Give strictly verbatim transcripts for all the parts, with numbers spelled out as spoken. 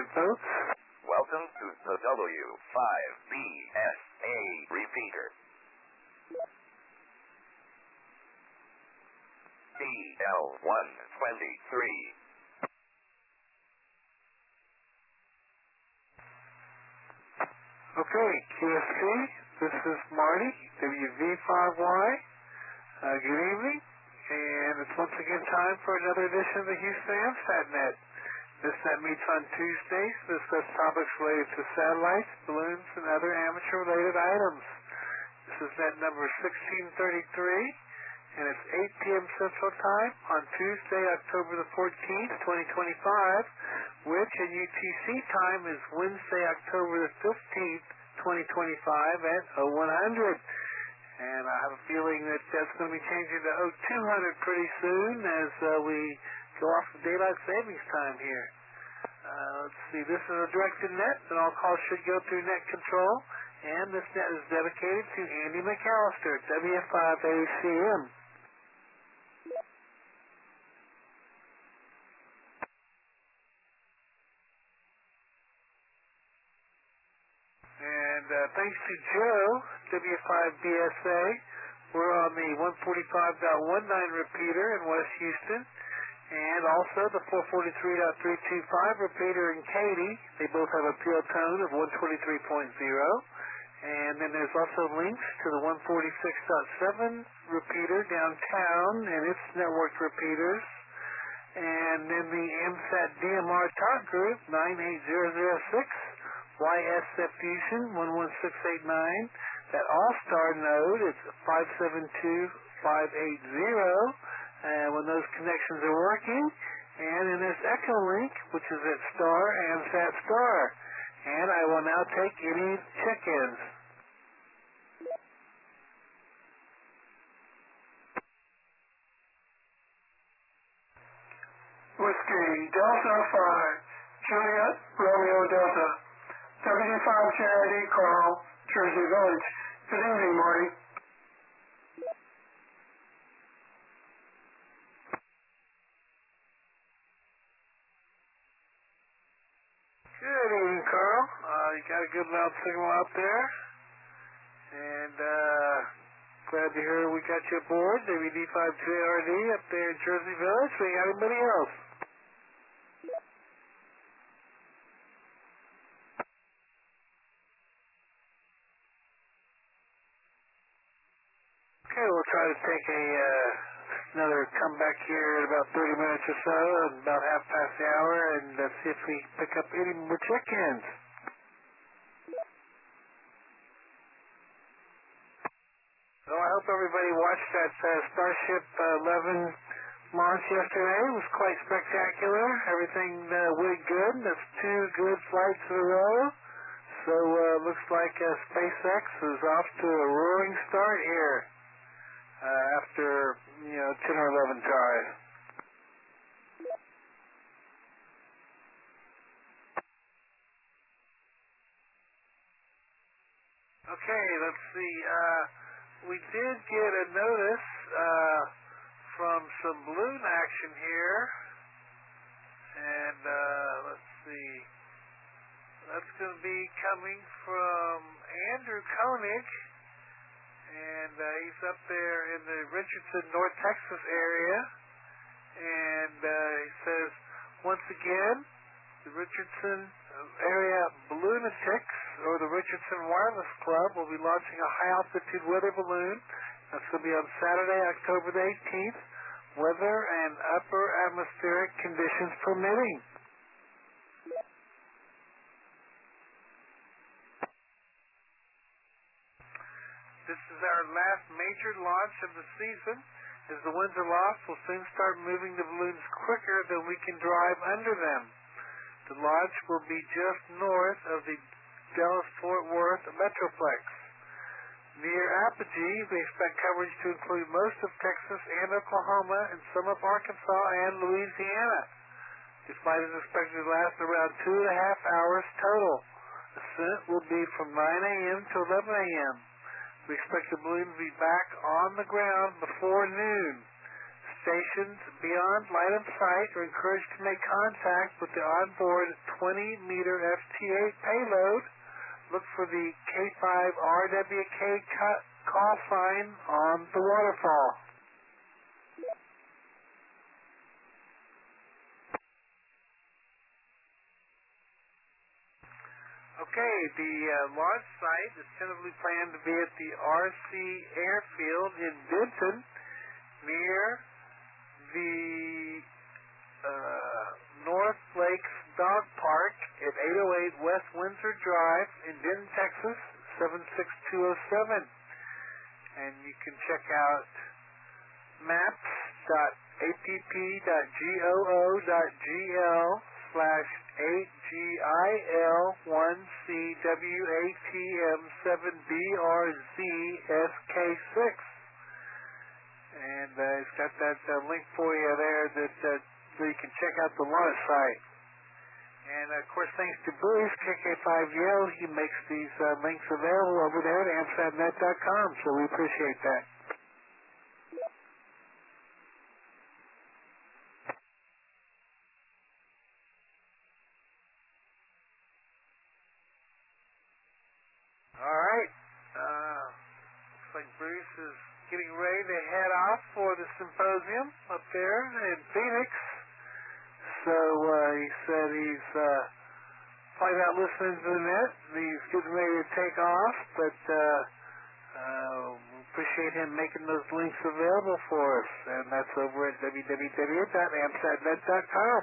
votes. Welcome to the W five B S A repeater. B L one twenty-three. Okay, Q S C, this is Marty, W V five Y. Uh, good evening, and it's once again time for another edition of the Houston AMSATnet. This net meets on Tuesdays to discuss topics related to satellites, balloons, and other amateur-related items. This is net number sixteen thirty-three, and it's eight p m Central Time on Tuesday, October the fourteenth, twenty twenty-five, which in U T C time is Wednesday, October the fifteenth, twenty twenty-five at oh one hundred. And I have a feeling that that's going to be changing to oh two hundred pretty soon as uh, we go off of daylight savings time here. Uh, let's see, this is a directed net, and all calls should go through net control. And this net is dedicated to Andy McAllister, W five A C M. And uh, thanks to Joe, W five B S A, we're on the one forty-five point nineteen repeater in West Houston, and also the four forty-three point three two five repeater in Katy. They both have a P L tone of one twenty-three point zero. And then there's also links to the one forty-six point seven repeater downtown and its networked repeaters. And then the AMSAT D M R talk group nine eight zero zero six, Y S F Fusion one one six eight nine. That All-Star node is five seven two five eight zero. And when those connections are working, and then there's Echo Link, which is at star AMSAT star. And I will now take any check-ins. Whiskey Delta five, Juliet Romeo Delta, W five Charity Carl, Jersey Village. Good evening, Marty. Good evening, Carl. Uh, you got a good loud signal out there. And uh, glad to hear we got you aboard. W D five two A R D up there in Jersey Village. We got anybody else? Okay, we'll try to take a uh, another comeback here in about thirty minutes or so, and about half past the hour, and uh, see if we pick up any more check-ins. So I hope everybody watched that uh, Starship eleven launch yesterday. It was quite spectacular. Everything uh, went good. That's two good flights in a row. So uh, looks like uh, SpaceX is off to a roaring start here uh, after, you know, ten or eleven tries. Okay, let's see. Uh, we did get a notice uh, from some balloon action here. And uh, let's see. That's going to be coming from Andrew Koenig. And uh, he's up there in the Richardson, North Texas area. And uh, he says, once again, the Richardson area Balloonatics, or the Richardson Wireless Club, will be launching a high-altitude weather balloon. That's going to be on Saturday, October the eighteenth, weather and upper atmospheric conditions permitting. This is our last major launch of the season. As the winds are lost, we'll soon start moving the balloons quicker than we can drive under them. The launch will be just north of the Dallas-Fort Worth Metroplex. Near Apogee, we expect coverage to include most of Texas and Oklahoma and some of Arkansas and Louisiana. The flight is expected to last around two and a half hours total. Ascent will be from nine a m to eleven a m We expect the balloon to be back on the ground before noon. stations beyond line of sight are encouraged to make contact with the onboard twenty meter F T eight payload. Look for the K five R W K call sign on the waterfall. Okay, the uh, launch site is tentatively planned to be at the R C Airfield in Denton, near the uh, North Lakes Dog Park at eight oh eight West Windsor Drive in Denton, Texas, seven six two oh seven. And you can check out maps dot a p p dot goo dot g l slash eight G I L one C W A T M seven B R Z S K six. And uh, it's got that uh, link for you there that uh, so you can check out the launch site. And of course, thanks to Bruce, K K five Yale, he makes these uh, links available over there at amsat net dot com, so we appreciate that. All right. Uh, looks like Bruce is getting ready to head off for the symposium up there in Phoenix. So uh, he said he's uh, probably not listening to the net. He's getting ready to take off, but uh, uh, we appreciate him making those links available for us. And that's over at w w w dot amsat net dot com.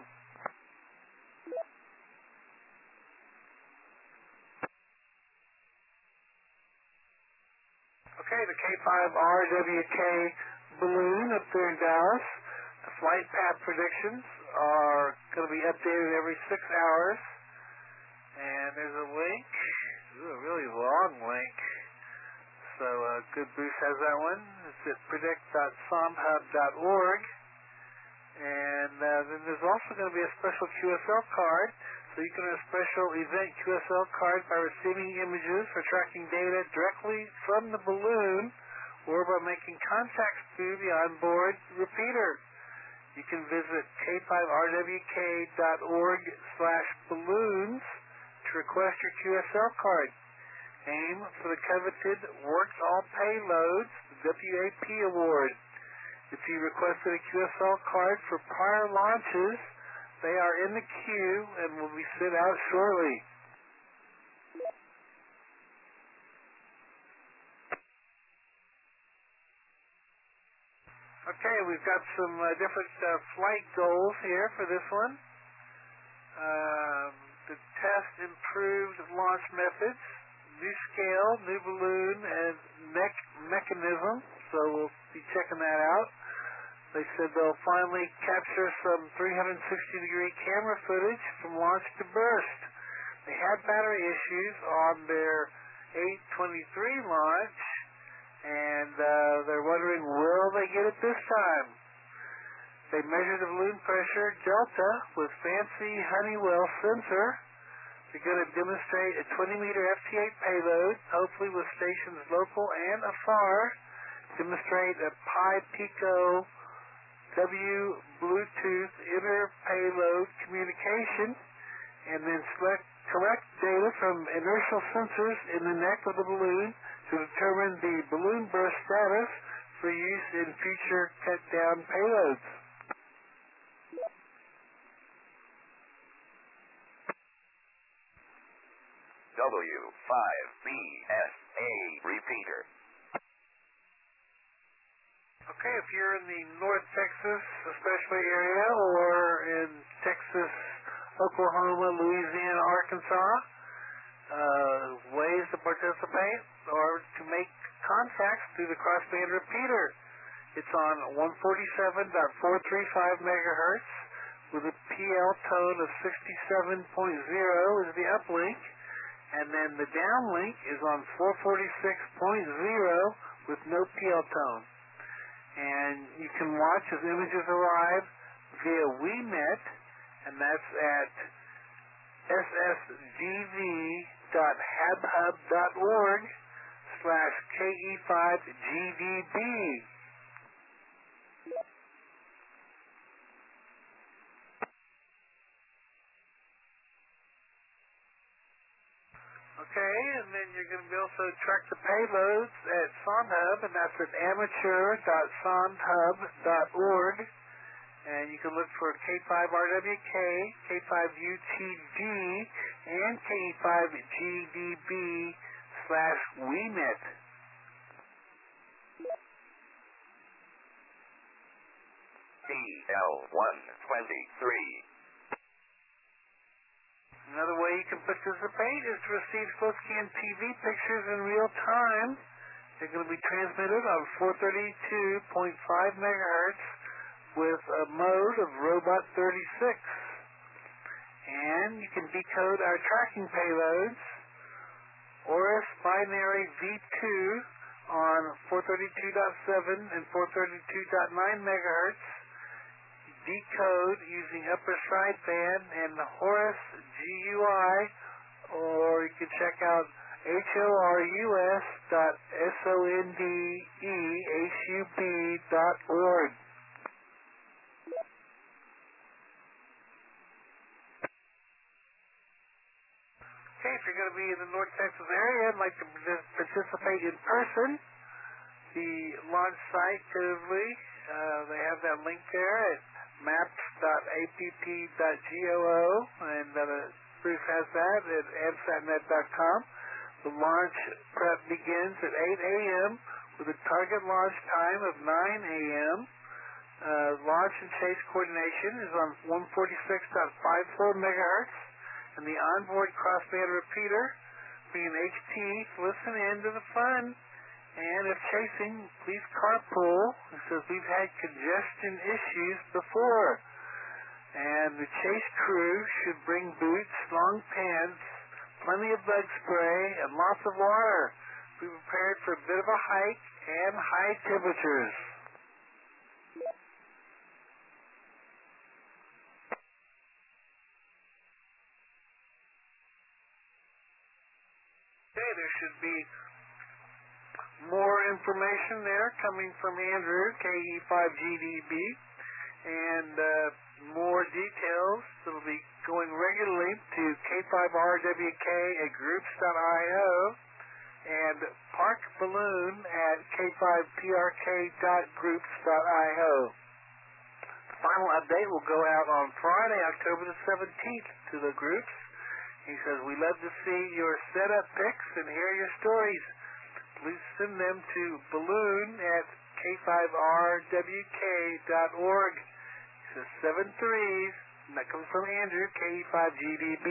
Okay, the K five R W K balloon up there in Dallas. The flight path predictions are going to be updated every six hours. And there's a link. Ooh, a really long link. So uh, good Bruce has that one. It's at predict dot somhub dot org. And uh, then there's also going to be a special Q S L card. So you can earn a special event Q S L card by receiving images or tracking data directly from the balloon or by making contacts through the onboard repeater. You can visit k five r w k dot org slash balloons to request your Q S L card. Aim for the coveted Worked All Payloads W A P award. If you requested a Q S L card for prior launches, they are in the queue and will be sent out shortly. Okay, we've got some uh, different uh, flight goals here for this one. Um, the test improved launch methods, new scale, new balloon, and mech mechanism. So we'll be checking that out. They said they'll finally capture some three hundred sixty degree camera footage from launch to burst. They had battery issues on their eight twenty-three launch, and uh, they're wondering, will they get it this time? They measured the balloon pressure delta with fancy Honeywell sensor. They're going to demonstrate a twenty meter F T eight payload, hopefully with stations local and afar. Demonstrate a Pi Pico W Bluetooth inter-payload communication, and then select, collect data from inertial sensors in the neck of the balloon to determine the balloon burst status for use in future cut-down payloads. W five B S A repeater. Okay, if you're in the North Texas, especially area, or in Texas, Oklahoma, Louisiana, Arkansas, uh, ways to participate or to make contacts through the crossband repeater. It's on one forty-seven point four three five megahertz with a P L tone of sixty-seven point zero is the uplink, and then the downlink is on four forty-six point zero with no P L tone. And you can watch as images arrive via WeNet, and that's at s s d v dot habhub dot org slash K E five G D B. Okay, and then you're going to be also track the payloads at SonHub, and that's at amateur dot sonhub dot org. And you can look for K five R W K, K five U T D, and K five G D B slash WeNet. D L one twenty-three. Another way you can participate is to receive SlowScan T V pictures in real time. They're going to be transmitted on four thirty-two point five megahertz with a mode of Robot thirty-six. And you can decode our tracking payloads, Oris binary V two on four thirty-two point seven and four thirty-two point nine megahertz, decode using upper sideband and the Horus G U I, or you can check out H O R U S dot S O N D E H U B dot org. Okay, if you're going to be in the North Texas area and like to participate in person, the launch site, typically, uh, they have that link there at maps dot a p p dot goo, and uh, Bruce has that at amsatnet dot com. The launch prep begins at eight a.m. with a target launch time of nine a.m. Uh, launch and chase coordination is on one forty-six point five four megahertz, and the onboard crossband repeater being H T to listen in to the fun. And if chasing, please carpool, because we've had congestion issues before. And the chase crew should bring boots, long pants, plenty of bug spray, and lots of water. Be prepared for a bit of a hike and high temperatures. Okay, there should be more information there coming from Andrew, K E five G D B, and uh, more details that will be going regularly to K five R W K at groups dot I O and Park Balloon at K five P R K dot groups dot I O. The final update will go out on Friday, October the seventeenth to the groups. He says, we love to see your setup pics and hear your stories. Please send them to balloon at K five R W K dot org. He says seven threes, and that comes from Andrew, K E five G D B.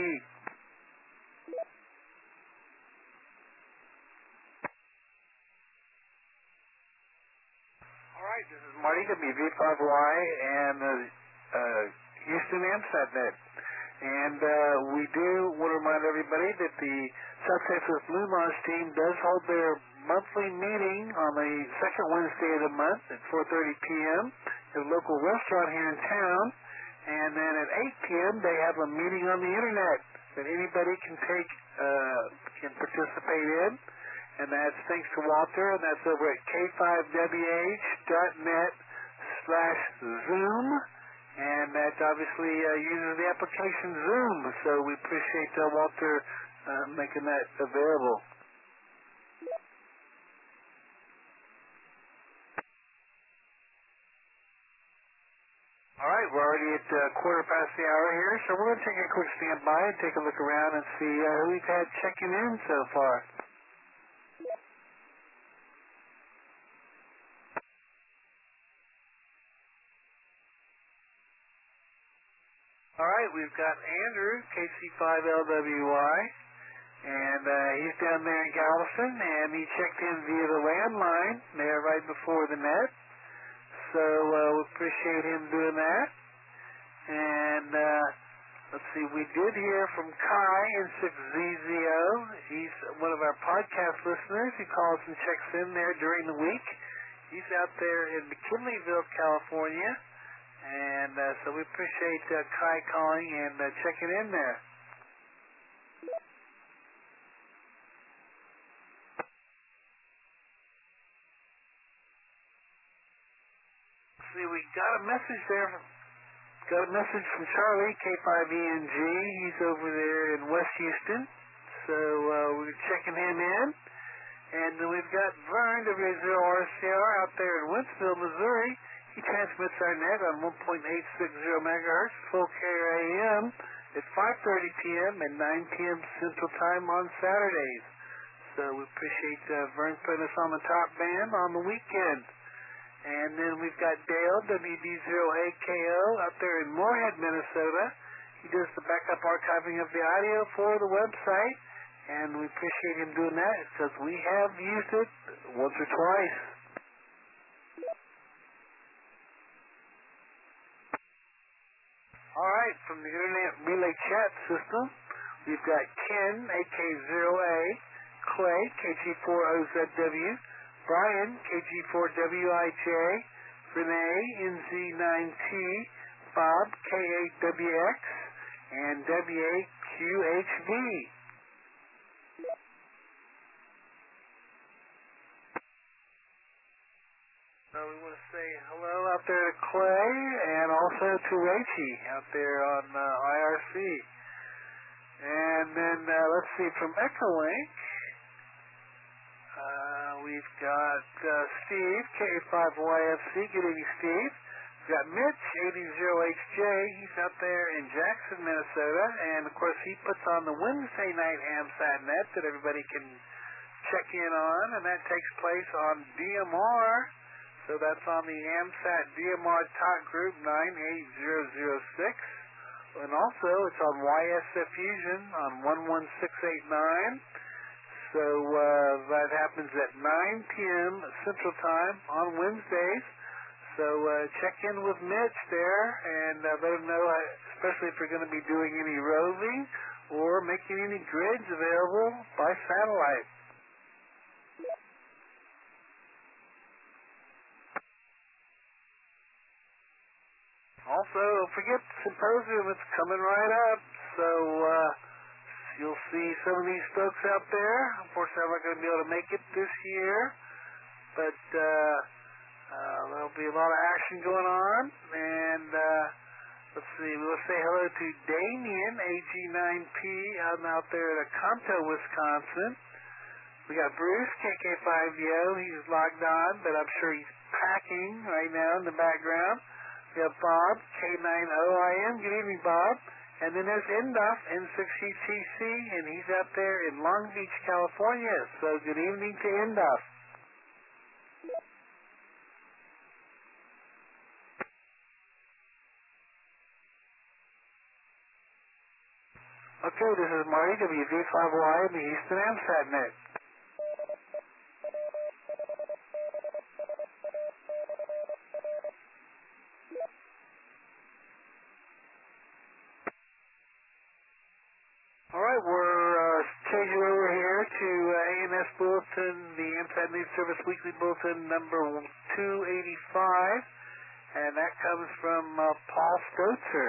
All right, this is Marty, W V five Y, and uh, uh, Houston AmSatNet. And uh, we do want to remind everybody that the South Texas Moon Launch Team does hold their monthly meeting on the second Wednesday of the month at four thirty p.m. at a local restaurant here in town. And then at eight p.m. they have a meeting on the internet that anybody can take, uh, can participate in. And that's thanks to Walter, and that's over at K five W H dot net slash Zoom. And that obviously uh, uses the application Zoom. So we appreciate uh, Walter uh, making that available. All right, we're already at uh, quarter past the hour here, so we're going to take a quick standby and take a look around and see uh, who we've had checking in so far. All right, we've got Andrew, K C five L W Y, and uh, he's down there in Galveston, and he checked in via the landline there right before the net. So uh, we appreciate him doing that. And uh, let's see, we did hear from Kai in six Z Z O. He's one of our podcast listeners. He calls and checks in there during the week. He's out there in McKinleyville, California. And uh, so we appreciate uh, Kai calling and uh, checking in there. See, we got a message there. Got a message from Charlie, K five E N G. He's over there in West Houston. So uh, we're checking him in. And then we've got Vern, W zero R C R, out there in Wentzville, Missouri. He transmits our net on one point eight six zero megahertz, full carrier A M, at five thirty p.m. and nine p.m. Central Time on Saturdays. So we appreciate uh, Vern putting us on the top band on the weekend. And then we've got Dale, W D zero A K O, out there in Moorhead, Minnesota. He does the backup archiving of the audio for the website, and we appreciate him doing that because we have used it once or twice. All right, from the Internet Relay Chat System, we've got Ken, A K zero A, Clay, K G four O Z W, Brian, K G four W I J, Renee, N Z nine T, Bob, K eight W X, and W eight Q H V. So we want to say hello out there to Clay and also to Rachie out there on uh, I R C. And then uh, let's see, from Echolink, uh, we've got uh, Steve, K five Y F C. Good evening, Steve. We've got Mitch, eighty zero H J. He's out there in Jackson, Minnesota. And, of course, he puts on the Wednesday night AmSat net that everybody can check in on. And that takes place on D M R. So that's on the AmSat D M R Talk Group nine eight zero zero six. And also, it's on Y S F Fusion on one one six eight nine. So uh, that happens at nine p.m. Central Time on Wednesdays. So uh, check in with Mitch there and uh, let him know, uh, especially if you're going to be doing any roving or making any grids available by satellite. Also, don't forget the symposium. It's coming right up. So uh, you'll see some of these folks out there. Unfortunately, I'm not going to be able to make it this year. But uh, uh, there'll be a lot of action going on. And uh, let's see. We'll say hello to Damien, A G nine P, out, out there at Aconto, Wisconsin. We got Bruce, K K five D O. He's logged on, but I'm sure he's packing right now in the background. We have Bob, K nine O I M. Good evening, Bob. And then there's Enduff, N six E T C, and he's out there in Long Beach, California. So good evening to Enduff. Okay, this is Marty, W V five Y, the Houston AmSat net. All right, we're uh, changing over here to uh, A N S Bulletin, the AmSat News Service Weekly Bulletin number two eighty-five, and that comes from uh, Paul Stotzer.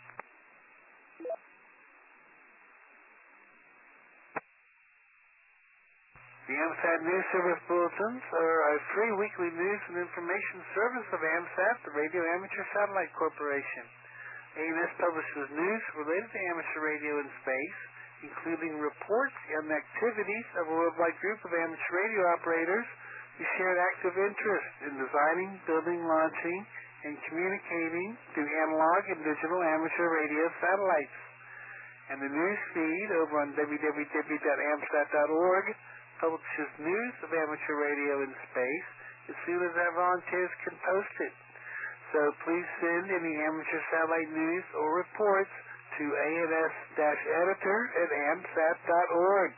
The AmSat News Service Bulletins are a free weekly news and information service of AmSat, the Radio Amateur Satellite Corporation. A N S publishes news related to amateur radio in space, including reports and activities of a worldwide group of amateur radio operators who share an active interest in designing, building, launching, and communicating through analog and digital amateur radio satellites. And the news feed over on w w w dot amsat dot org publishes news of amateur radio in space as soon as our volunteers can post it. So please send any amateur satellite news or reports to A N S-editor at amsat dot org.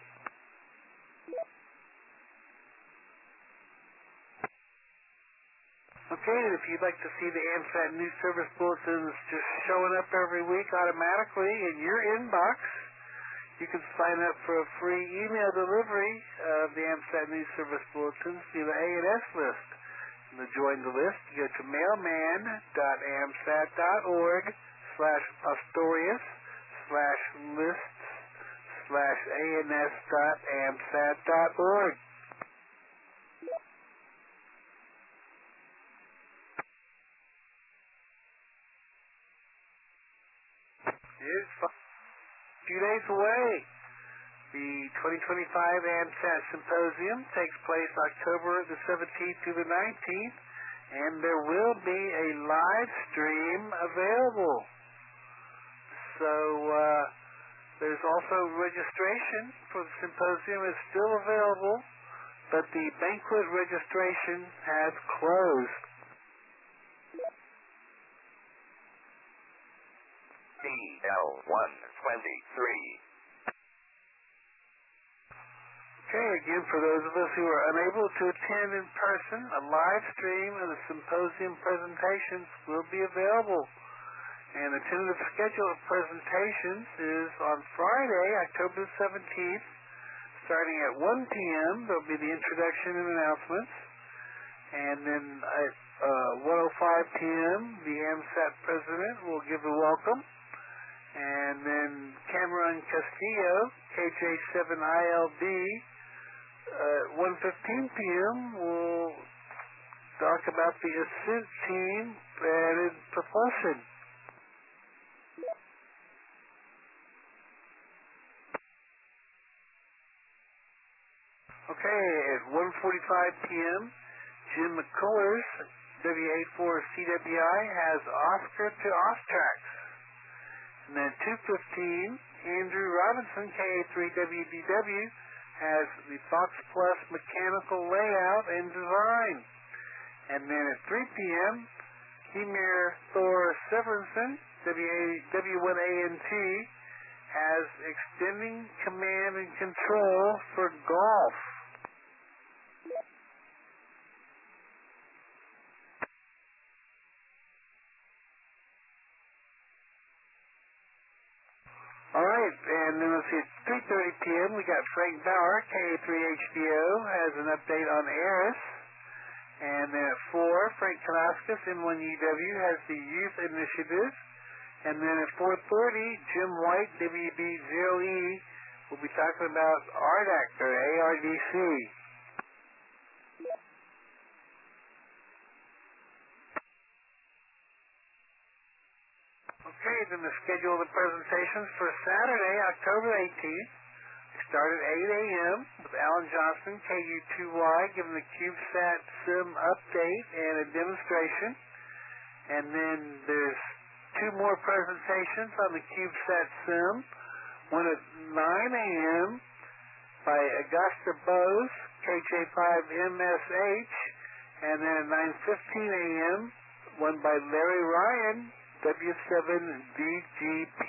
Okay, and if you'd like to see the AmSat News Service Bulletins just showing up every week automatically in your inbox, you can sign up for a free email delivery of the AmSat News Service Bulletins via the A N S list. And to join the list, you go to mailman dot amsat dot org slash Pastorius slash lists slash ans dot amsat dot org. It's a few days away. The twenty twenty-five AMSAT Symposium takes place October the seventeenth through the nineteenth, and there will be a live stream available. So uh, there's also registration for the symposium is still available, but the banquet registration has closed. D L one twenty-three. Okay, again, for those of us who are unable to attend in person, a live stream of the symposium presentations will be available. And the tentative schedule of presentations is on Friday, October seventeenth, starting at one p.m. There'll be the introduction and announcements. And then at uh, one oh five p.m., the AMSAT president will give a welcome. And then Cameron Castillo, K J seven I L D, at one fifteen p.m. will talk about the Ascent team and its propulsion. Okay, at one forty-five p.m., Jim McCullers, W eighty-four C W I, has Oscar to Ostrax. And then two fifteen, Andrew Robinson, K A three W D W, has the Fox Plus mechanical layout and design. And then at three p.m., Hemir Thor Severinsen, W one A N T, has extending command and control for golf. All right, and then let's see, at three thirty p.m., we got Frank Bauer, K A three H B O, has an update on ARIS. And then at four, Frank Kalaskis, N one U W, has the Youth Initiative. And then at four thirty, Jim White, W B zero E, will be talking about A R D A C, or A R D C. Okay, then the schedule of the presentations for Saturday, October eighteenth. We start at eight a.m. with Alan Johnston, K U two Y, giving the CubeSat Sim update and a demonstration. And then there's two more presentations on the CubeSat Sim. One at nine a.m. by Augusta Bose, K J five M S H. And then at nine fifteen a.m., one by Larry Ryan, W seven D G P.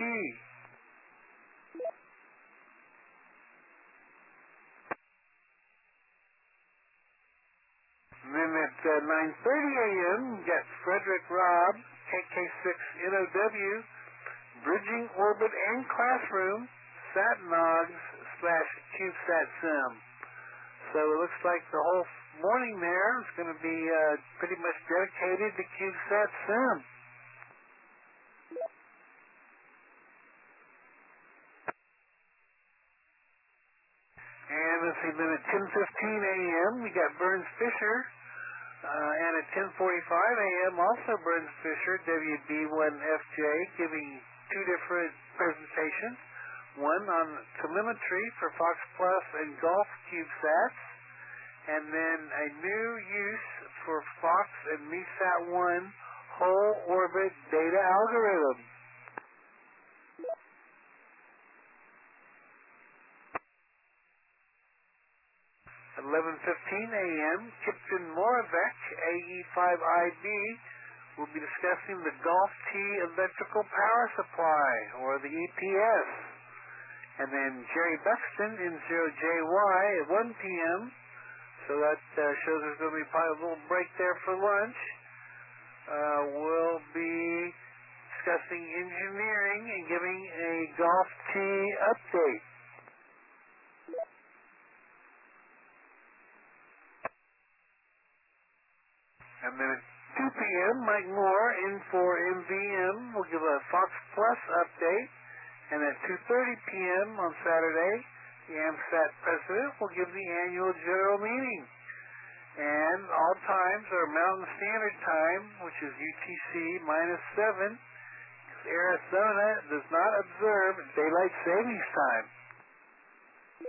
And then at uh, nine thirty a.m., we got Frederick Robb, K K six N O W, Bridging Orbit and Classroom, SatNogs slash CubeSat Sim. So it looks like the whole morning there is going to be uh, pretty much dedicated to CubeSat Sim. And let's see, then at ten fifteen a.m., we got Burns Fisher. Uh, and at ten forty-five a.m., also Burns Fisher, W B one F J, giving two different presentations. One on telemetry for Fox Plus and Golf CubeSats. And then a new use for Fox and MESAT one whole orbit data algorithm. eleven fifteen a.m., Kipton Moravec, A E five I B, will be discussing the Golf T electrical power supply, or the E P S. And then Jerry Buxton, N zero J Y, at one p.m., so that uh, shows there's going to be probably a little break there for lunch. Uh, we'll be discussing engineering and giving a Golf T update. And then at two p.m., Mike Moore, in for M V M, will give a Fox Plus update. And at two thirty p.m. on Saturday, the AMSAT president will give the annual general meeting. And all times are Mountain Standard Time, which is U T C minus seven. Arizona does not observe daylight savings time.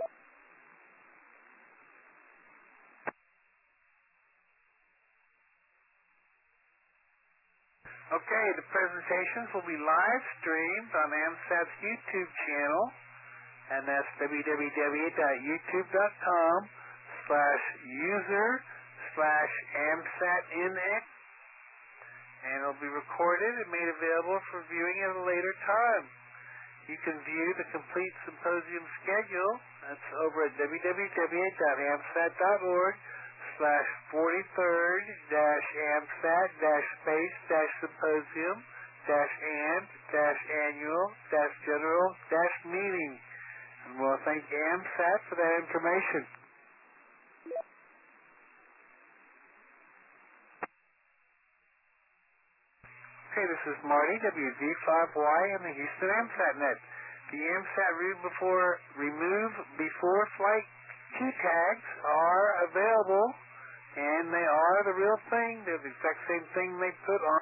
Okay, the presentations will be live streamed on AMSAT's YouTube channel, and that's www.youtube.com slash user slash AMSATNX, and it'll be recorded and made available for viewing at a later time. You can view the complete symposium schedule. That's over at www.amsat.org slash forty-third dash AMSAT dash space dash symposium dash and dash annual dash general dash meeting. And we'll thank AMSAT for that information. Okay, this is Marty, W V five Y, and the Houston AMSAT net. The AMSAT remove before, remove before flight key tags are available, and they are the real thing. They're the exact same thing they put on.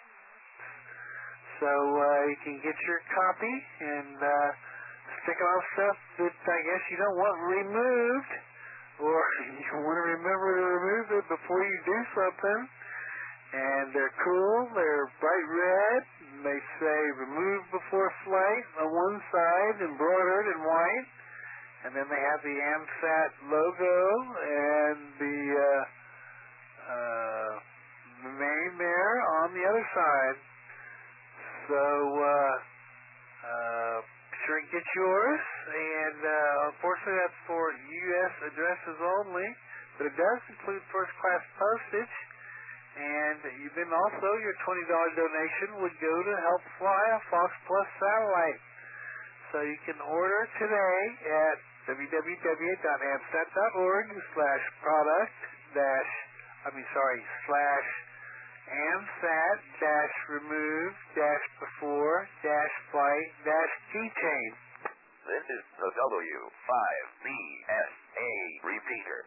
So uh, you can get your copy and uh, stick off stuff that I guess you don't want removed, or you want to remember to remove it before you do something. And they're cool, they're bright red, and they say remove before flight on one side, embroidered in white, and then they have the AMSAT logo and the, uh, uh, the name there on the other side. So, uh, uh, be sure and get yours, and uh, unfortunately that's for U S addresses only, but it does include first class postage. And you then also, your twenty dollars donation would go to help fly a Fox Plus satellite. So you can order today at www.amsat.org slash product dash, I mean, sorry, slash AMSAT dash remove dash before dash flight dash keychain. This is the W five B S A repeater.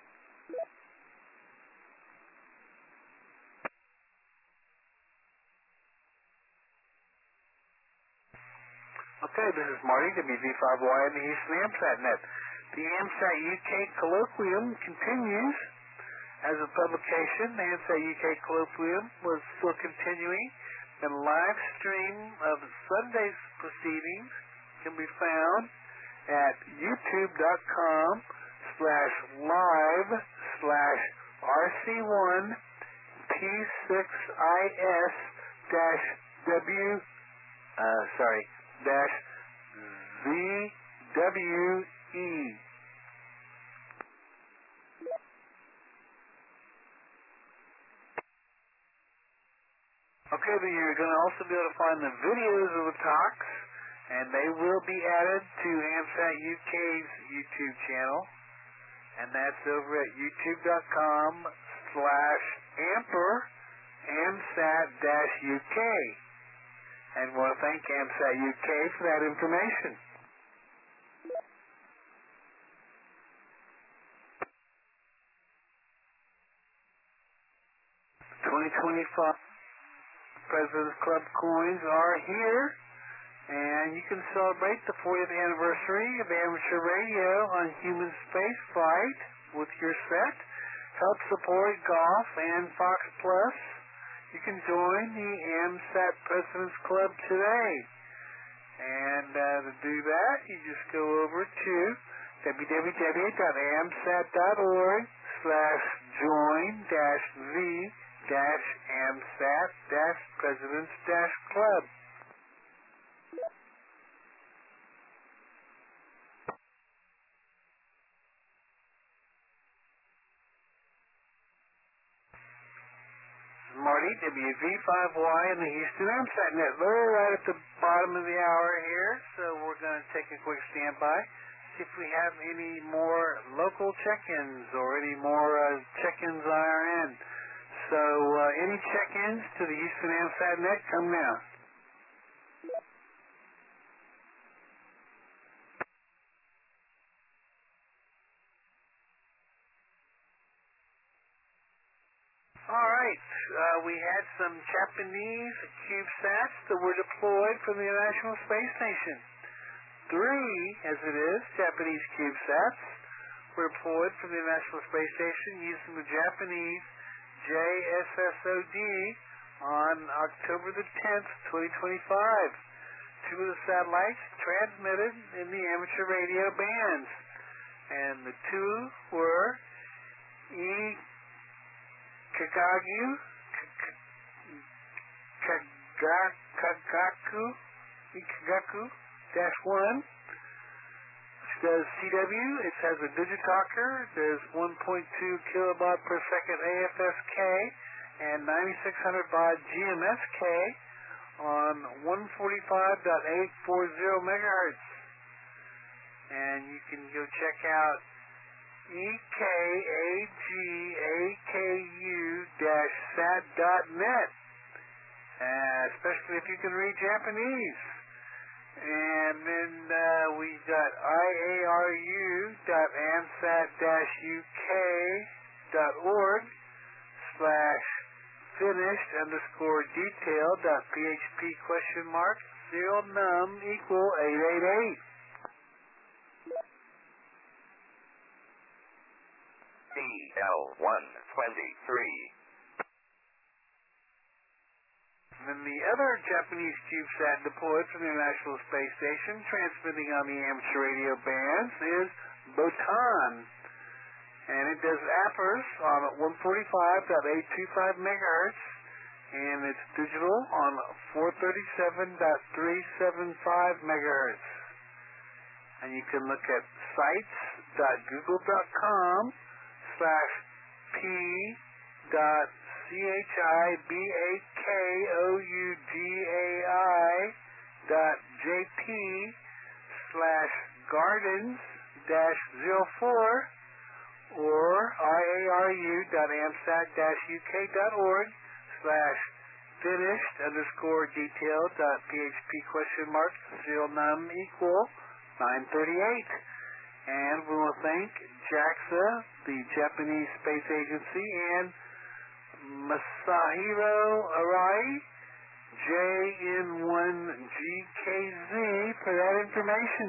Okay, this is Marty, W V five Y, and the Houston AMSAT net. The AMSAT U K Colloquium continues as a publication. The AMSAT U K Colloquium was still continuing, and live stream of Sunday's proceedings can be found at youtube.com slash live slash RC1 P6IS dash W, uh, sorry, dash V W E. Okay, but you're going to also be able to find the videos of the talks, and they will be added to AMSAT U K's YouTube channel, and that's over at youtube.com slash amper AMSAT dash UK. And want to thank AMSAT U K for that information. twenty twenty-five President's Club coins are here, and you can celebrate the fortieth anniversary of amateur radio on human space flight with your set. Help support golf and Fox Plus. You can join the AMSAT President's Club today. And uh, to do that, you just go over to www.amsat.org slash join dash V dash AMSAT dash President's dash Club. Marty, W V five Y, and the Houston AMSAT net. We're right at the bottom of the hour here, so we're going to take a quick standby, see if we have any more local check-ins or any more uh, check-ins on our end. So, uh, any check-ins to the Houston AMSAT net, come now. All right, uh, we had some Japanese CubeSats that were deployed from the International Space Station. Three, as it is, Japanese CubeSats were deployed from the International Space Station using the Japanese J S S O D on October the tenth, twenty twenty-five. Two of the satellites transmitted in the amateur radio bands, and the two were E. Kagagu, Kagaku, E. Kagaku dash one, which does C W. It has a digitalker. It does one point two kilobaud per second A F S K and ninety-six hundred baud G M S K on one forty-five point eight four zero megahertz. And you can go check out E K A G A K U dash sat dot net, uh, especially if you can read Japanese. And then uh, we got I A R U dot ansat dash U K dot org slash finished underscore detail dot php question mark serial num equal eight eight eight. D L one twenty-three. And then the other Japanese CubeSat deployed from the International Space Station, transmitting on the amateur radio bands, is Botan. And it does appers on one forty-five point eight two five megahertz, and it's digital on four thirty-seven point three seven five megahertz. And you can look at sites dot google dot com slash p dot c h i b a k o u g a i dot j p slash gardens dash zero four or I A R U dot amsat dash U K dot org slash finished underscore detail dot php question mark serial num equal nine thirty-eight. And we will thank JAXA, the Japanese Space Agency, and Masahiro Arai, J N one G K Z, for that information.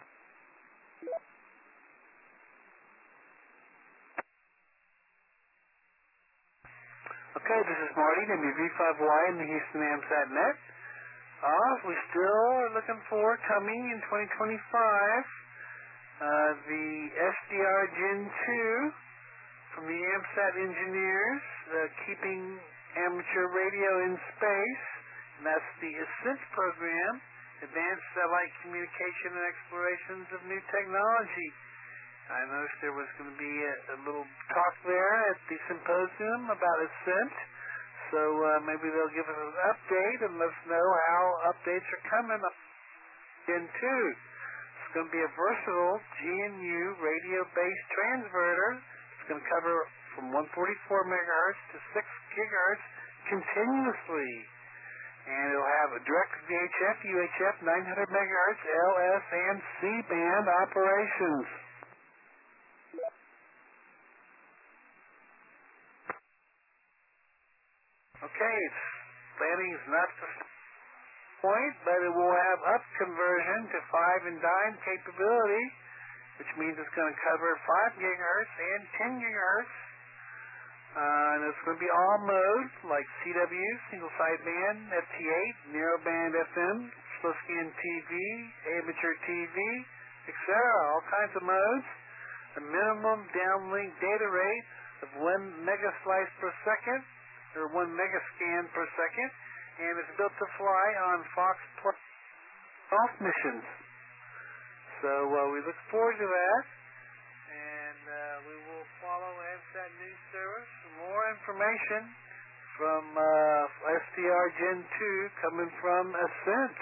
Okay, this is Marty, W V five Y in the Houston AMSAT net. Uh, we still are looking for coming in twenty twenty-five. Uh, the S D R Gen two from the AMSAT engineers, uh, keeping amateur radio in space, and that's the ASCENT program, Advanced Satellite Communication and Explorations of New Technology. I noticed there was going to be a, a little talk there at the symposium about ASCENT, so uh, maybe they'll give us an update and let us know how updates are coming up. Gen two. It's going to be a versatile G N U radio-based transverter. It's going to cover from one forty-four megahertz to six gigahertz continuously. And it'll have a direct V H F, U H F, nine hundred megahertz, L S, and C-band operations. Okay, its landing is not the point, but it will have up conversion to five and dime capability, which means it's going to cover five gigahertz and ten gigahertz. Uh, and it's going to be all modes like C W, single sideband, F T eight, narrowband F M, slow scan T V, amateur T V, et cetera. All kinds of modes. A minimum downlink data rate of one megaslice per second, or one megascan per second, and it's built to fly on Fox Plus off missions. So uh, we look forward to that, and uh, we will follow AMSAT News Service for more information from uh, S D R Gen two coming from ASCENT.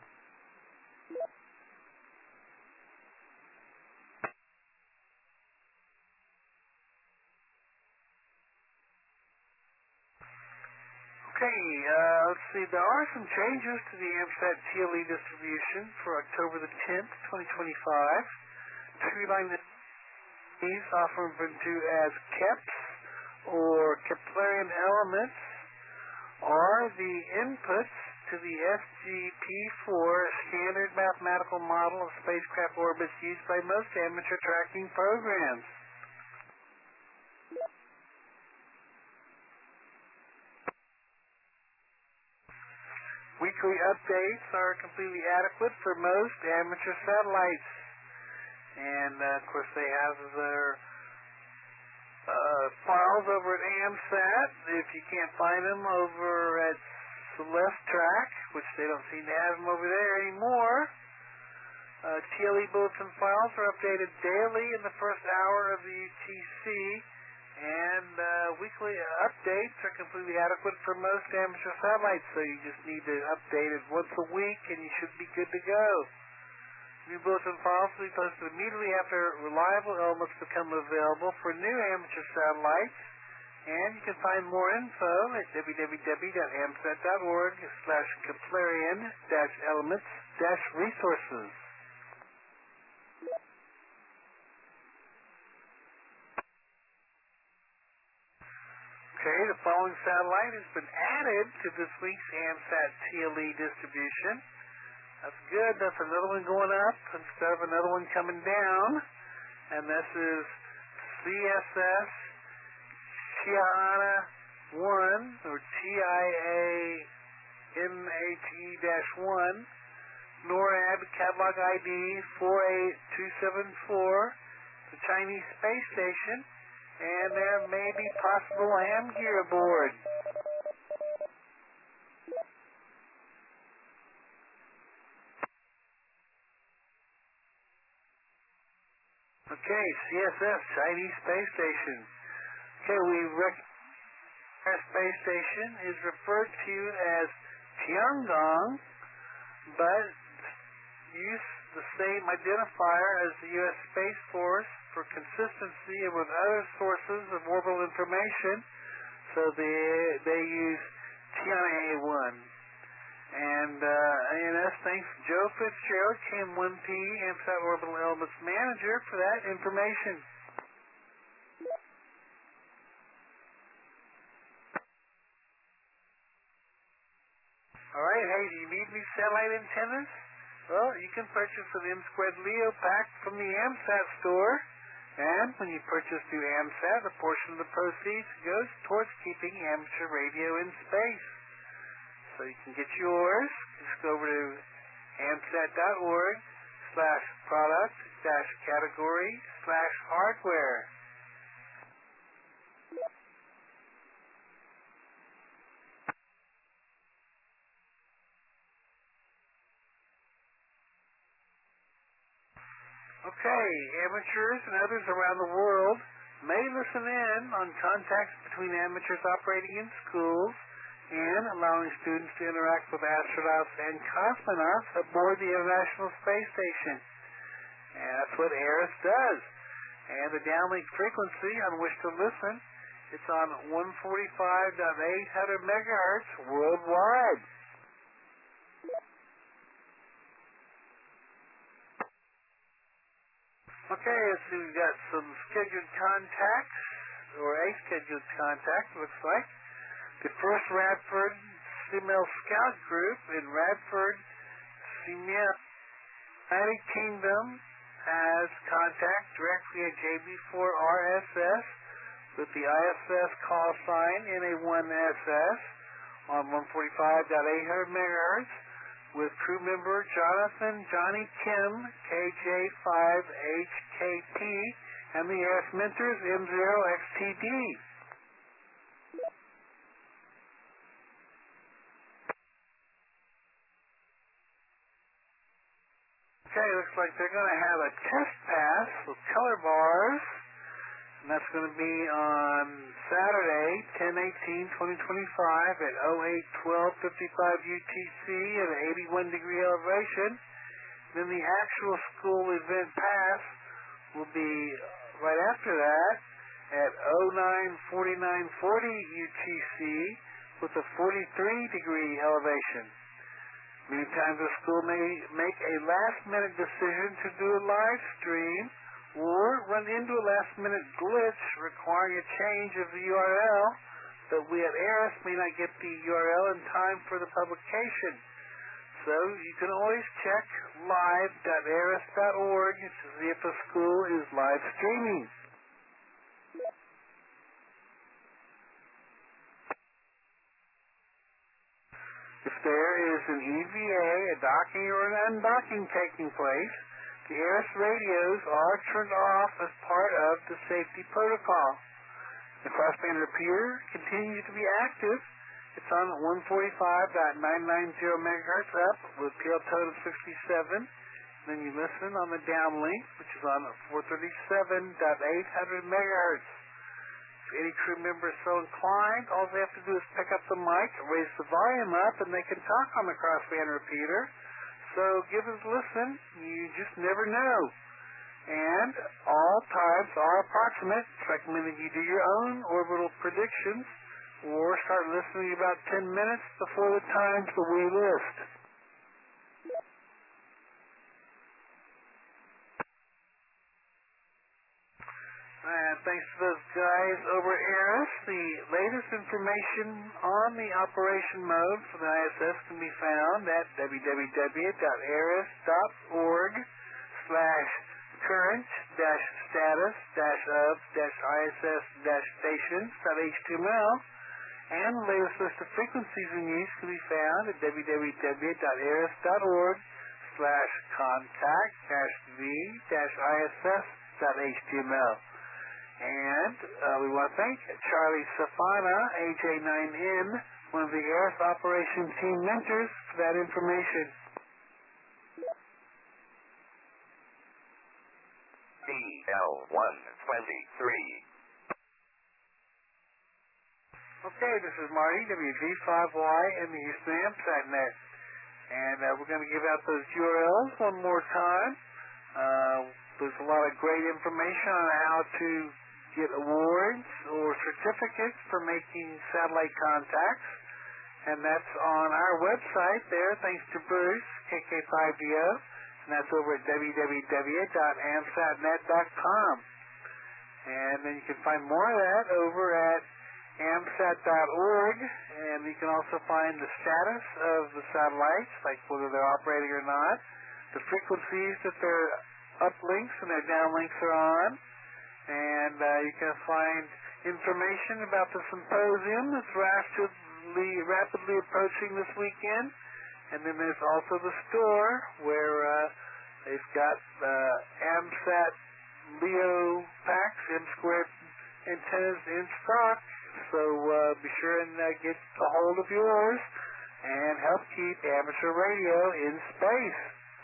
Okay, uh, let's see, there are some changes to the AMSAT T L E distribution for October the tenth, twenty twenty-five. Two line these often referred to as K E P S or Keplerian elements are the inputs to the S G P four standard mathematical model of spacecraft orbits used by most amateur tracking programs. weekly updates are completely adequate for most amateur satellites. And, uh, of course, they have their uh, files over at AMSAT. If you can't find them over at Celestrac, which they don't seem to have them over there anymore, uh, T L E bulletin files are updated daily in the first hour of the U T C, and uh, weekly updates are completely adequate for most amateur satellites, so you just need to update it once a week and you should be good to go. New bulletin files will be posted immediately after reliable elements become available for new amateur satellites, and you can find more info at w w w dot amsat dot org slash Keplerian dash elements dash resources. Okay, the following satellite has been added to this week's AMSAT T L E distribution. That's good. That's another one going up instead of another one coming down. And this is C S S Tiana one, or T I A N H E one, NORAD catalog I D four eight two seven four, the Chinese space station, and there may be possible ham gear aboard. Okay, C S S, Chinese space station. Okay, we rec- our space station is referred to as Tiangong, but use the same identifier as the U S Space Force for consistency and with other sources of orbital information, so they they use Tiana A one. And uh, A N S thanks Joe Fitzgerald, K M one P, AMSAT Orbital Elements Manager, for that information. All right, hey, do you need these satellite antennas? Well, you can purchase an M squared Leo pack from the AMSAT store, and when you purchase through AMSAT, a portion of the proceeds goes towards keeping amateur radio in space. So you can get yours. Just go over to amsat dot org slash product dash category slash hardware. Okay, amateurs and others around the world may listen in on contacts between amateurs operating in schools and allowing students to interact with astronauts and cosmonauts aboard the International Space Station. And that's what ARISS does. And the downlink frequency on which to listen, it's on one forty-five point eight hundred megahertz worldwide. Okay, let's see, we've got some scheduled contacts, or a scheduled contact, looks like. The first Radford Female Scout Group in Radford, United Kingdom, has contact directly at J B four R S S with the I S S call sign N A one S S on one forty-five point eight hundred megahertz with crew member Jonathan Johnny Kim, K J five H K P, and the ARISS mentors M zero X T D. Okay, looks like they're going to have a test pass with color bars, and that's going to be on Saturday, ten eighteen twenty twenty-five at oh eight twelve fifty-five U T C at an eighty-one degree elevation. Then the actual school event pass will be right after that at oh nine forty-nine forty U T C with a forty-three degree elevation. Many times the school may make a last-minute decision to do a live stream or run into a last-minute glitch requiring a change of the U R L, but we at ARISS may not get the U R L in time for the publication. So you can always check live dot aris dot org to see if the school is live streaming. If there is an E V A, a docking, or an undocking taking place, the ARIS radios are turned off as part of the safety protocol. The crossband repeater continues to be active. It's on one forty-five point nine nine zero megahertz up with P L tone of sixty-seven. Then you listen on the downlink, which is on four thirty-seven point eight hundred megahertz. If any crew member is so inclined, all they have to do is pick up the mic, raise the volume up, and they can talk on the crossband repeater. So give us a listen. You just never know. And all times are approximate. It's recommended you do your own orbital predictions or start listening about ten minutes before the times that we list. And thanks to those guys over at ARIS, the latest information on the operation mode for the I S S can be found at www.aris.org slash current dash status dash of dash ISS dash stations dot html, and the latest list of frequencies in use can be found at www.aris.org slash contact dash v dash ISS dot html. And uh, we want to thank Charlie Safana, A J nine N, one of the ARIS Operation Team mentors, for that information. D L one twenty-three. Okay, this is Marty, W V five Y, and the Houston AMSAT net. And uh, we're going to give out those U R Ls one more time. Uh, there's a lot of great information on how to get awards or certificates for making satellite contacts. And that's on our website there, thanks to Bruce, K K five D O. And that's over at w w w dot amsat net dot com. And then you can find more of that over at amsat dot org. And you can also find the status of the satellites, like whether they're operating or not, the frequencies that their uplinks and their downlinks are on. And uh, you can find information about the symposium that's rapidly, rapidly approaching this weekend. And then there's also the store where uh, they've got uh, AMSAT LEO packs, M squared antennas in stock. So uh, be sure and uh, get a hold of yours and help keep amateur radio in space.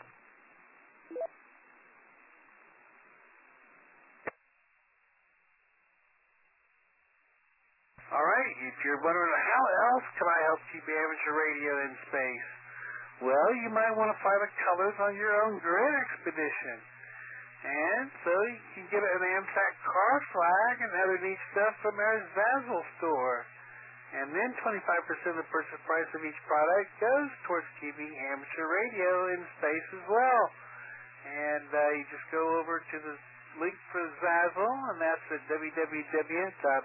All right, if you're wondering how else can I help keep amateur radio in space, well, you might want to find the colors on your own grid expedition. And so you can get an AMSAT car flag and other neat stuff from our Zazzle store. And then twenty-five percent of the purchase price of each product goes towards keeping amateur radio in space as well. And uh, you just go over to the link for Zazzle, and that's at w w w dot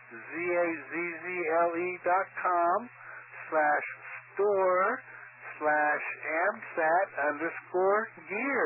zazzle dot com slash store slash amsat underscore gear.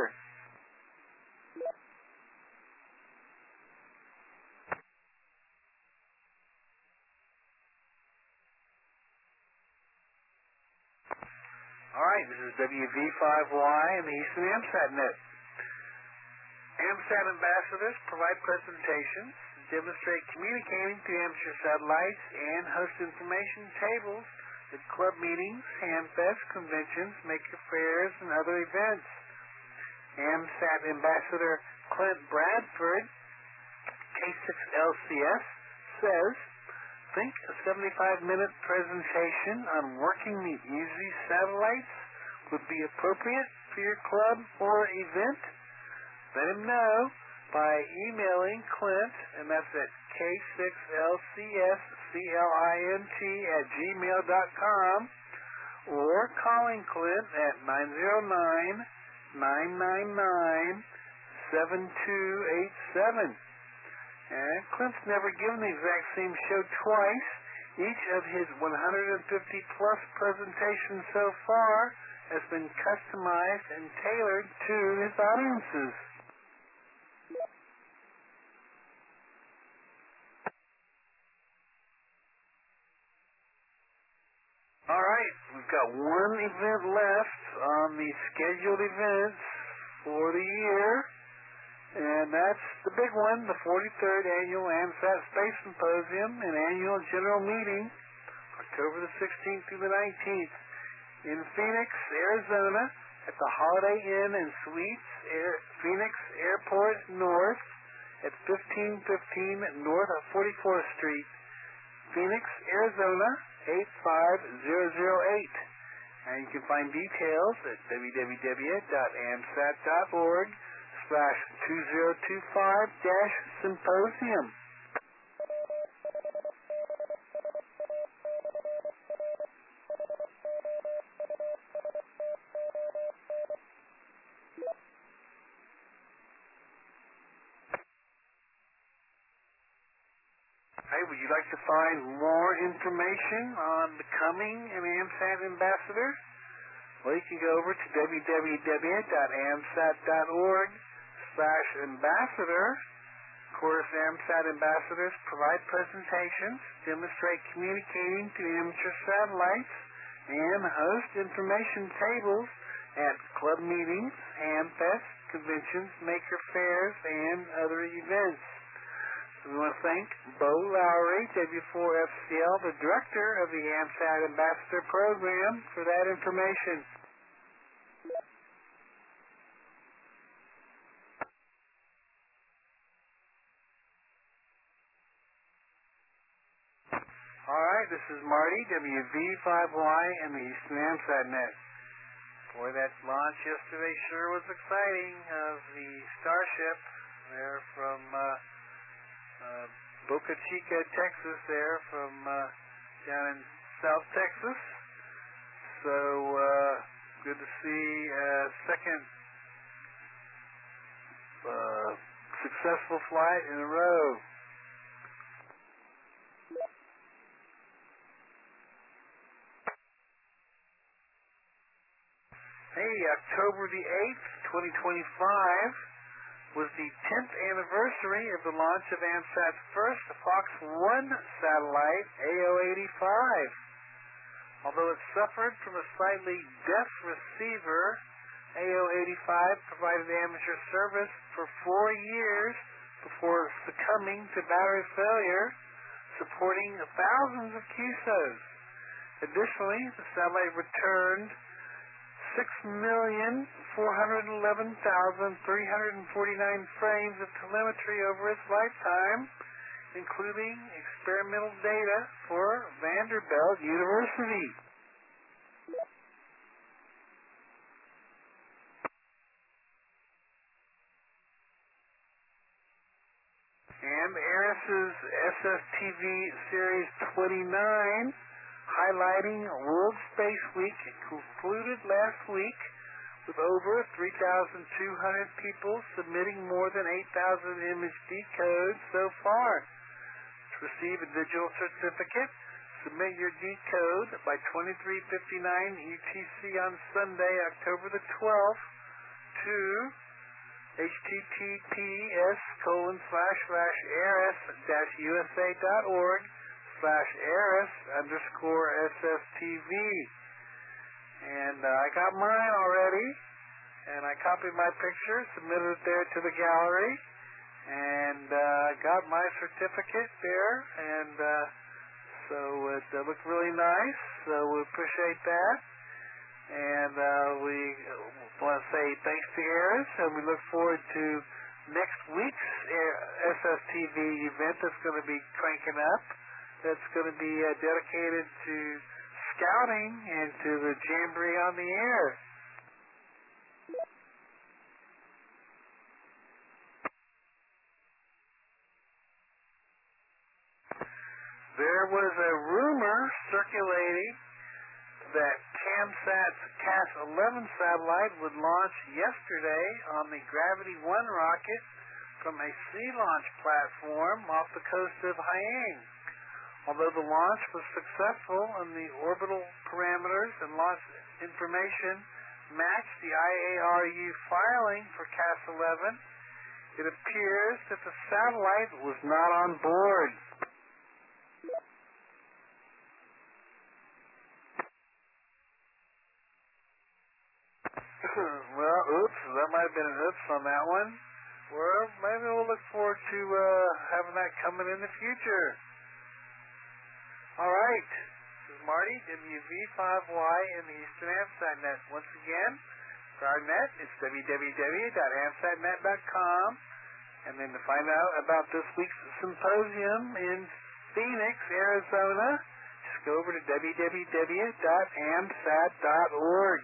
All right, this is W V five Y and the Houston AMSAT net. AMSAT ambassadors provide presentations, demonstrate communicating to amateur satellites, and host information tables at club meetings, handfests, conventions, maker fairs, and other events. AMSAT Ambassador Clint Bradford, K six L C S, says, think a seventy-five minute presentation on working the easy satellites would be appropriate for your club or event? Let him know by emailing Clint, and that's at K six L C S C L I N T at gmail dot com, or calling Clint at nine zero nine, nine nine nine, seven two eight seven. And Clint's never given the exact same show twice. Each of his one hundred fifty plus presentations so far has been customized and tailored to his audiences. All right, we've we've got one event left on the scheduled events for the year, and that's the big one, the forty-third Annual AMSAT Space Symposium and Annual General Meeting, October the sixteenth through the nineteenth, in Phoenix, Arizona, at the Holiday Inn and Suites, Air, Phoenix Airport North, at fifteen fifteen North forty-fourth Street, Phoenix, Arizona, eight five zero zero eight. And you can find details at www.amsat.org slash 2025 dash symposium. Hey, would you like to find more information on becoming an AMSAT ambassador? Well, you can go over to www.amsat.org slash ambassador. Of course, AMSAT ambassadors provide presentations, demonstrate communicating to amateur satellites, and host information tables at club meetings, hamfests, conventions, maker fairs, and other events. We want to thank Bo Lowry, W four F C L, the director of the AMSAT Ambassador Program, for that information. All right, this is Marty, W V five Y, and the Eastern AMSAT Net. Boy, that launch yesterday sure was exciting of the Starship there from uh, Uh, Boca Chica, Texas, there from uh, down in South Texas. So uh, good to see a second uh, successful flight in a row. Hey, October the eighth, twenty twenty-five. Was the tenth anniversary of the launch of AMSAT's first Fox one satellite, A O eighty-five. Although it suffered from a slightly deaf receiver, A O eighty-five provided amateur service for four years before succumbing to battery failure, supporting thousands of Q S Os. Additionally, the satellite returned six million four hundred eleven thousand three hundred forty-nine frames of telemetry over its lifetime, including experimental data for Vanderbilt University. And ARIS's S S T V Series twenty-nine, highlighting World Space Week, concluded last week with over three thousand two hundred people submitting more than eight thousand image decodes so far. To receive a digital certificate, submit your decode by twenty-three fifty-nine U T C on Sunday, October the twelfth to https colon slash slash aris dash usa dot org slash aris underscore sstv. And uh, I got mine already, and I copied my picture, submitted it there to the gallery, and uh, got my certificate there, and uh, so it uh, looked really nice, so we appreciate that. And uh, we want to say thanks to ARIS, and we look forward to next week's S S T V event that's going to be cranking up. That's going to be uh, dedicated to scouting and to the Jamboree on the Air. There was a rumor circulating that CAMSAT's C A S eleven satellite would launch yesterday on the Gravity one rocket from a sea launch platform off the coast of Hainan. Although the launch was successful and the orbital parameters and launch information matched the I A R U filing for C A S eleven, it appears that the satellite was not on board. Well, oops, that might have been an oops on that one. Well, maybe we'll look forward to uh, having that coming in the future. All right. This is Marty, W V five Y in the Houston AMSAT net. Once again, for our net, it's w w w dot amsat net dot com. And then to find out about this week's symposium in Phoenix, Arizona, just go over to w w w dot amsat dot org.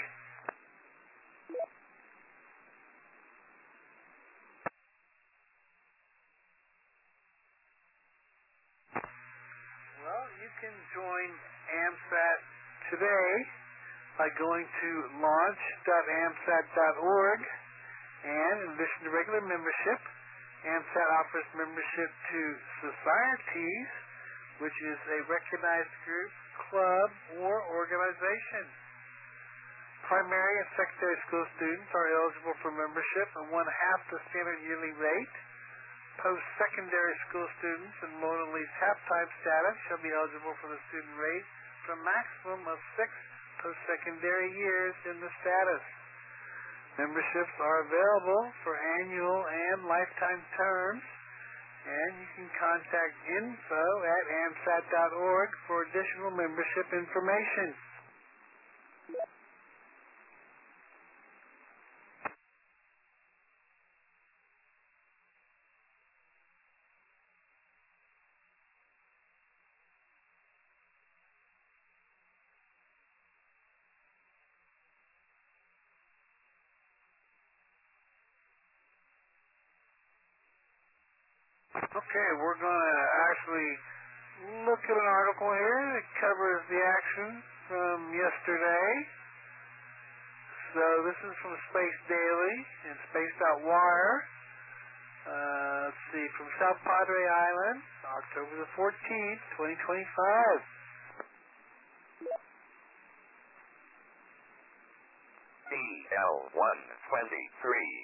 Well, you can join AMSAT today by going to launch dot amsat dot org, and in addition to regular membership, AMSAT offers membership to societies, which is a recognized group, club, or organization. Primary and secondary school students are eligible for membership at one half the standard yearly rate. Post-secondary school students enrolled in at least half-time status shall be eligible for the student rate for a maximum of six post-secondary years in the status. Memberships are available for annual and lifetime terms, and you can contact info at amsat dot org for additional membership information. Okay, we're going to actually look at an article here that covers the action from yesterday. So this is from Space Daily and Space.Wire. Uh, let's see, from South Padre Island, October the fourteenth, twenty twenty-five. D L one twenty-three.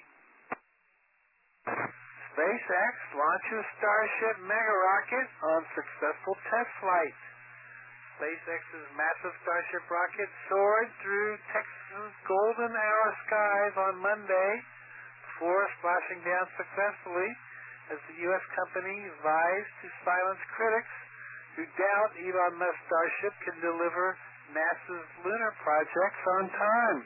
SpaceX launches Starship mega rocket on successful test flight. SpaceX's massive Starship rocket soared through Texas' golden hour skies on Monday before splashing down successfully as the U S company vies to silence critics who doubt Elon Musk's Starship can deliver NASA's lunar projects on time.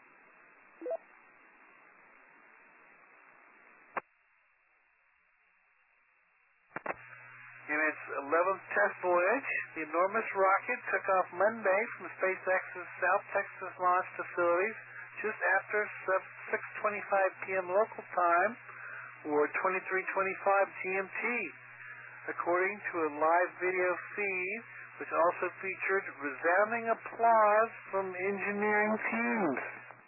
In its eleventh test voyage, the enormous rocket took off Monday from SpaceX's South Texas launch facilities just after six twenty-five p m local time, or twenty-three twenty-five G M T, according to a live video feed, which also featured resounding applause from engineering teams.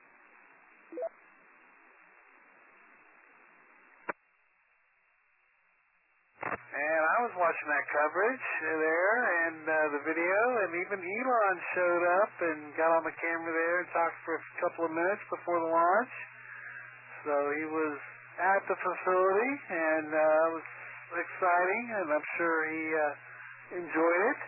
And I was watching that coverage there and uh, the video, and even Elon showed up and got on the camera there and talked for a couple of minutes before the launch. So he was at the facility, and uh, it was exciting, and I'm sure he uh, enjoyed it.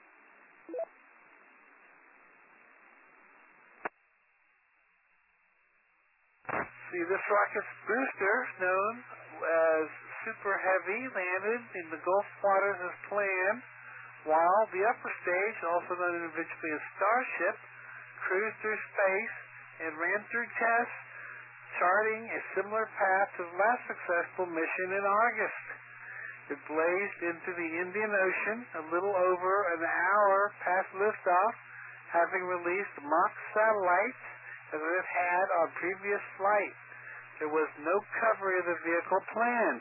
See, this rocket's booster, known as Super Heavy, landed in the Gulf waters as planned, while the upper stage, also known individually as Starship, cruised through space and ran through tests, charting a similar path to the last successful mission in August. It blazed into the Indian Ocean a little over an hour past liftoff, having released mock satellites as it had on previous flights. There was no recovery of the vehicle planned.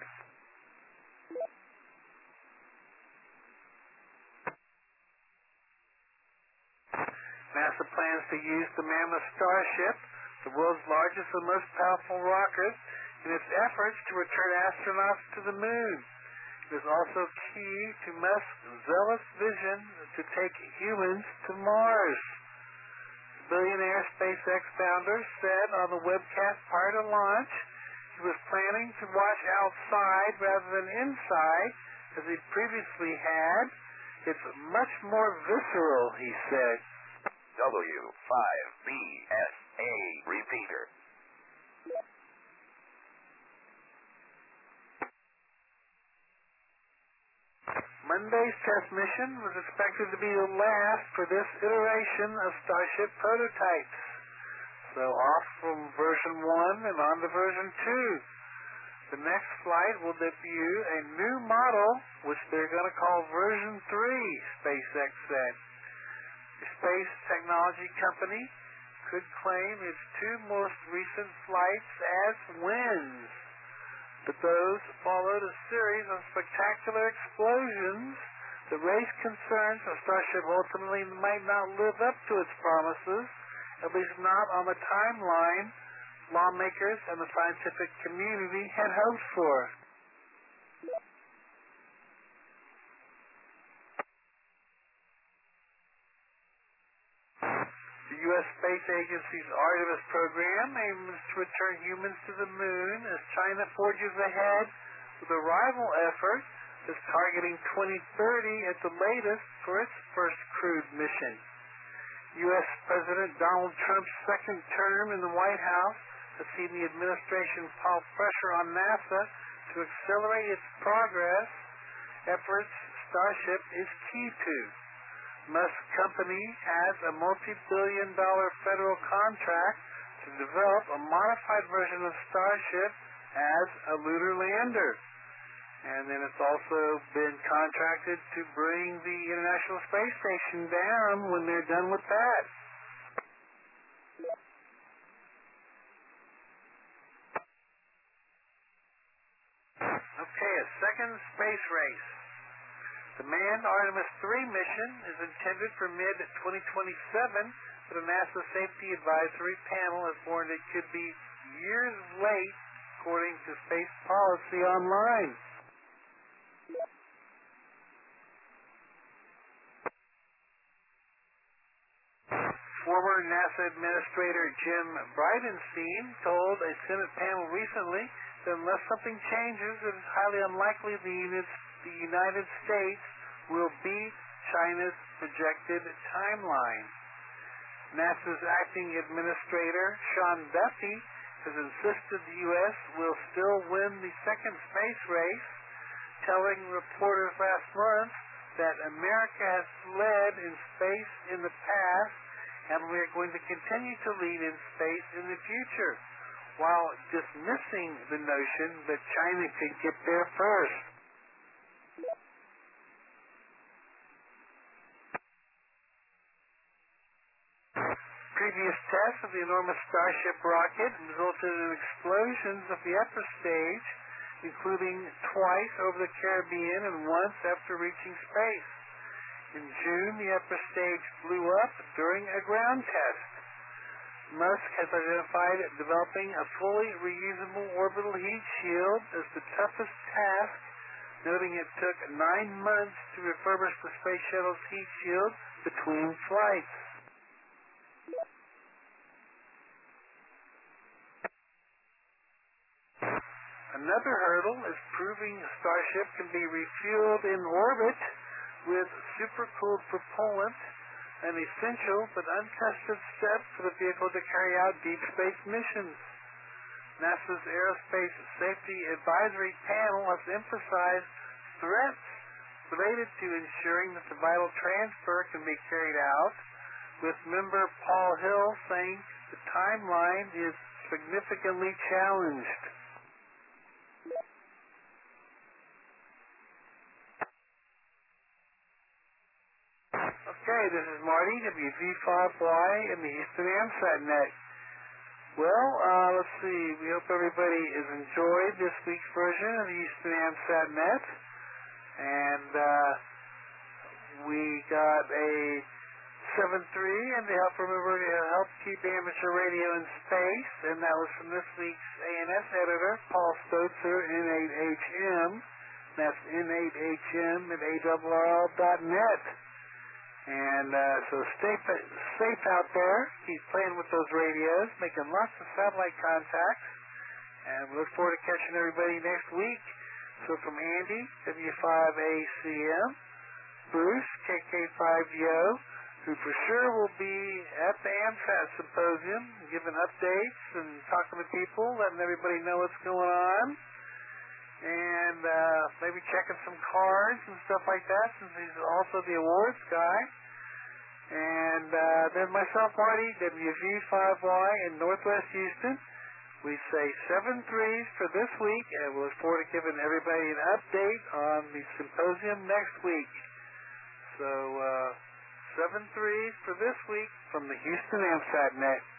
NASA plans to use the Mammoth Starship, the world's largest and most powerful rocket, in its efforts to return astronauts to the moon. It is also key to Musk's zealous vision to take humans to Mars. Billionaire SpaceX founder said on the webcast prior to launch he was planning to watch outside rather than inside as he previously had. It's much more visceral, he said. W five B S A repeater. Monday's test mission was expected to be the last for this iteration of Starship prototypes. So off from version one and on to version two. The next flight will debut a new model, which they're going to call version three, SpaceX said. The space technology company could claim its two most recent flights as wins, but those followed a series of spectacular explosions that raised concerns that Starship ultimately might not live up to its promises, at least not on the timeline lawmakers and the scientific community had hoped for. The U S Space Agency's Artemis program aims to return humans to the moon as China forges ahead with a rival effort that's targeting twenty thirty at the latest for its first crewed mission. U S President Donald Trump's second term in the White House has seen the administration pile pressure on NASA to accelerate its progress efforts Starship is key to. Musk's company has a multi-billion dollar federal contract to develop a modified version of Starship as a lunar lander. And then it's also been contracted to bring the International Space Station down when they're done with that. Okay, a second space race. The manned Artemis three mission is intended for mid twenty twenty-seven, but a NASA Safety Advisory Panel has warned it could be years late, according to Space Policy Online. Former NASA Administrator Jim Bridenstine told a Senate panel recently that unless something changes, it is highly unlikely the units the United States will beat China's projected timeline. NASA's acting administrator, Sean Duffy, has insisted the U S will still win the second space race, telling reporters last month that America has led in space in the past and we are going to continue to lead in space in the future, while dismissing the notion that China could get there first. Previous tests of the enormous Starship rocket resulted in explosions of the upper stage, including twice over the Caribbean and once after reaching space. In June, the upper stage blew up during a ground test. Musk has identified developing a fully reusable orbital heat shield as the toughest task, noting it took nine months to refurbish the Space Shuttle's heat shield between flights. Another hurdle is proving Starship can be refueled in orbit with supercooled propellant, an essential but untested step for the vehicle to carry out deep space missions. NASA's Aerospace Safety Advisory Panel has emphasized threats related to ensuring that the vital transfer can be carried out, with member Paul Hill saying the timeline is significantly challenged. Okay, this is Marty, W V five Y, in the Houston AMSAT net. Well, uh, let's see, we hope everybody has enjoyed this week's version of the Houston AMSAT net. And uh, we got a seven three, and to help remember to help keep amateur radio in space, and that was from this week's A N S editor, Paul Stotzer, N eight H M. That's N eight H M at A R R L dot net. And uh, so stay safe out there. He's playing with those radios, making lots of satellite contacts. And we look forward to catching everybody next week. So from Andy, W five A C M, Bruce, K K five Y O, who for sure will be at the AMSAT Symposium, giving updates and talking to people, letting everybody know what's going on. and uh, maybe checking some cards and stuff like that, since he's also the awards guy. And uh, then myself, Marty, W V five Y in Northwest Houston. We say seven threes for this week, and we look forward to giving everybody an update on the symposium next week. So, uh, seven threes for this week from the Houston AMSAT Net.